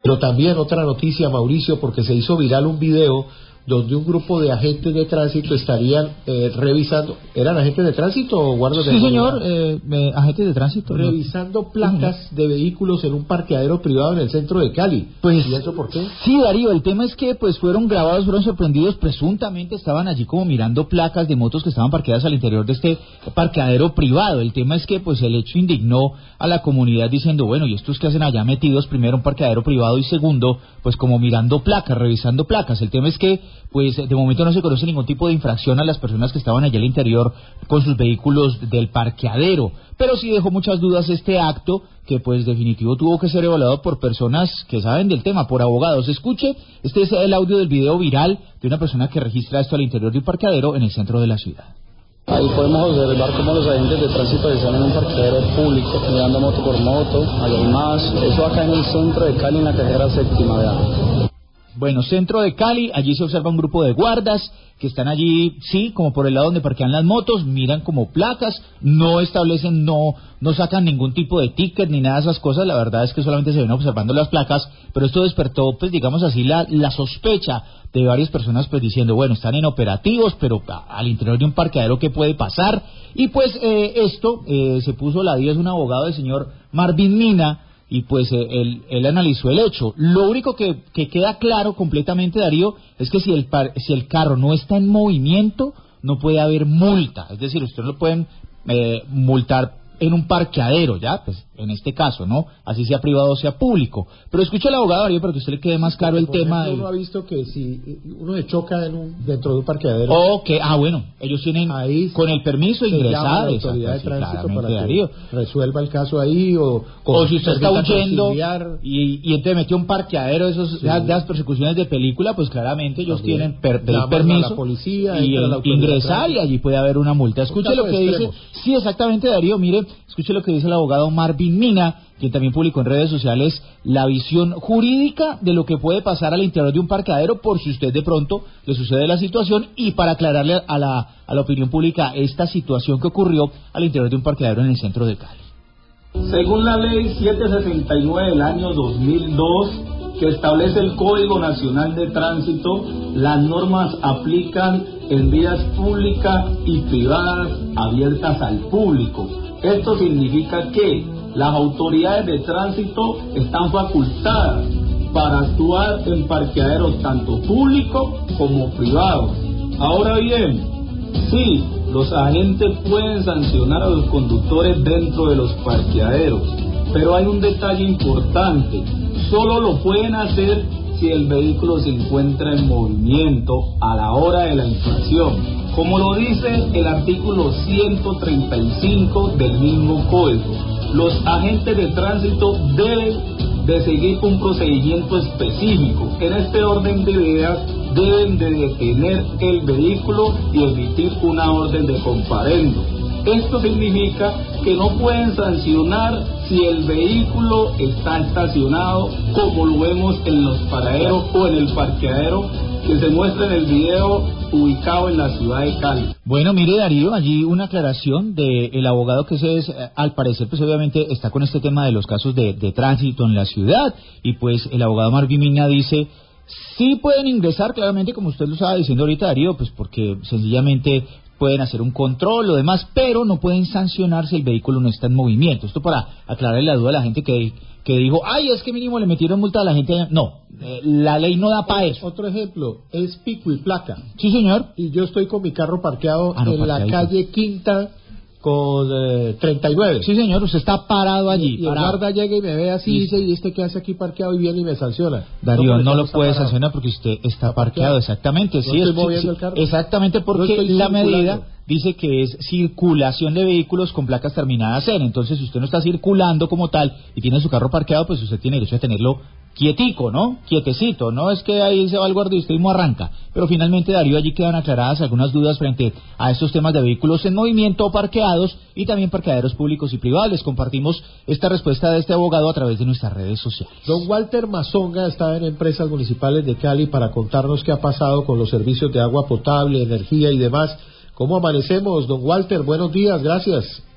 Pero también otra noticia, Mauricio, porque se hizo viral un video donde un grupo de agentes de tránsito estarían revisando. ¿Eran agentes de tránsito o guardas de seguridad? Sí, señor, agentes de tránsito. Revisando placas de vehículos en un parqueadero privado en el centro de Cali. Pues, ¿y eso por qué? Sí, Darío, el tema es que pues fueron grabados, fueron sorprendidos, presuntamente estaban allí como mirando placas de motos que estaban parqueadas al interior de este parqueadero privado. El tema es que pues el hecho indignó a la comunidad diciendo, bueno, ¿y estos que hacen allá metidos? Primero, un parqueadero privado, y segundo, pues como mirando placas, revisando placas. El tema es que pues de momento no se conoce ningún tipo de infracción a las personas que estaban allá al interior con sus vehículos del parqueadero, pero sí dejó muchas dudas este acto, que pues definitivo tuvo que ser evaluado por personas que saben del tema, por abogados. Escuche, este es el audio del video viral de una persona que registra esto al interior de un parqueadero en el centro de la ciudad. Ahí podemos observar cómo los agentes de tránsito están en un parqueadero público, mirando moto por moto, allá hay más. Eso acá en el centro de Cali, en la carrera séptima, vean. Bueno, centro de Cali, allí se observa un grupo de guardas que están allí, sí, como por el lado donde parquean las motos, miran como placas, no establecen, no sacan ningún tipo de ticket ni nada de esas cosas. La verdad es que solamente se ven observando las placas, pero esto despertó, pues digamos así, la sospecha de varias personas, pues diciendo, bueno, están en operativos, pero al interior de un parqueadero, ¿qué puede pasar? Y pues esto se puso la 10 un abogado, el señor Marvin Mina, y pues él analizó el hecho. Lo único que queda claro completamente, Darío, es que si el carro no está en movimiento, no puede haber multa. Es decir, ustedes lo pueden multar en un parqueadero, ya, pues en este caso, ¿no? Así sea privado o sea público. Pero escucha al abogado, Darío, para que a usted le quede más claro el tema. Uno ha visto que si uno se choca dentro de un parqueadero. Bueno, ellos tienen ahí con el permiso de ingresar. La autoridad de tránsito para que Darío resuelva el caso ahí, o si usted está huyendo y entonces metió un parqueadero, de las persecuciones de película, pues claramente ellos tienen permiso a la policía, y ingresar, y allí puede haber una multa. Escuche lo que dice. Sí, exactamente, Darío, mire, escuche lo que dice el abogado Marvin Mina, quien también publicó en redes sociales la visión jurídica de lo que puede pasar al interior de un parqueadero, por si usted de pronto le sucede la situación, y para aclararle a la opinión pública esta situación que ocurrió al interior de un parqueadero en el centro de Cali. Según la ley 769 del año 2002, que establece el Código Nacional de Tránsito, las normas aplican en vías públicas y privadas abiertas al público. Esto significa que las autoridades de tránsito están facultadas para actuar en parqueaderos tanto públicos como privados. Ahora bien, sí, los agentes pueden sancionar a los conductores dentro de los parqueaderos, pero hay un detalle importante: solo lo pueden hacer si el vehículo se encuentra en movimiento a la hora de la infracción, como lo dice el artículo 135 del mismo código. Los agentes de tránsito deben de seguir un procedimiento específico. En este orden de ideas, deben de detener el vehículo y emitir una orden de comparendo. Esto significa que no pueden sancionar si el vehículo está estacionado, como lo vemos en los paraderos o en el parqueadero que se muestra en el video ubicado en la ciudad de Cali. Bueno, mire, Darío, allí una aclaración del abogado que al parecer, pues obviamente está con este tema de los casos de tránsito en la ciudad, y pues el abogado Marvin Mina dice: sí pueden ingresar, claramente, como usted lo estaba diciendo ahorita, Darío, pues porque sencillamente pueden hacer un control, lo demás, pero no pueden sancionar si el vehículo no está en movimiento. Esto para aclararle la duda a la gente que dijo, ay, es que mínimo le metieron multa a la gente. No, la ley no da para eso. Otro ejemplo, es pico y placa. Sí, señor. Y yo estoy con mi carro parqueado en la calle Quinta con 39. Sí, señor, usted está parado allí. Y el guarda llega y me ve así y dice, ¿y este qué hace aquí parqueado? Y viene y me sanciona. Darío, no lo puede sancionar porque usted está parqueado, exactamente. No estoy moviendo el carro. Exactamente, porque la medida dice que es circulación de vehículos con placas terminadas en. Entonces, si usted no está circulando como tal y tiene su carro parqueado, pues usted tiene derecho a tenerlo quietico, ¿no? Quietecito, no es que ahí se va el guardia y usted mismo arranca. Pero finalmente, Darío, allí quedan aclaradas algunas dudas frente a estos temas de vehículos en movimiento o parqueados, y también parqueaderos públicos y privados. Les compartimos esta respuesta de este abogado a través de nuestras redes sociales. Don Walter Mazonga está en Empresas Municipales de Cali para contarnos qué ha pasado con los servicios de agua potable, energía y demás. ¿Cómo amanecemos, don Walter? Buenos días, gracias.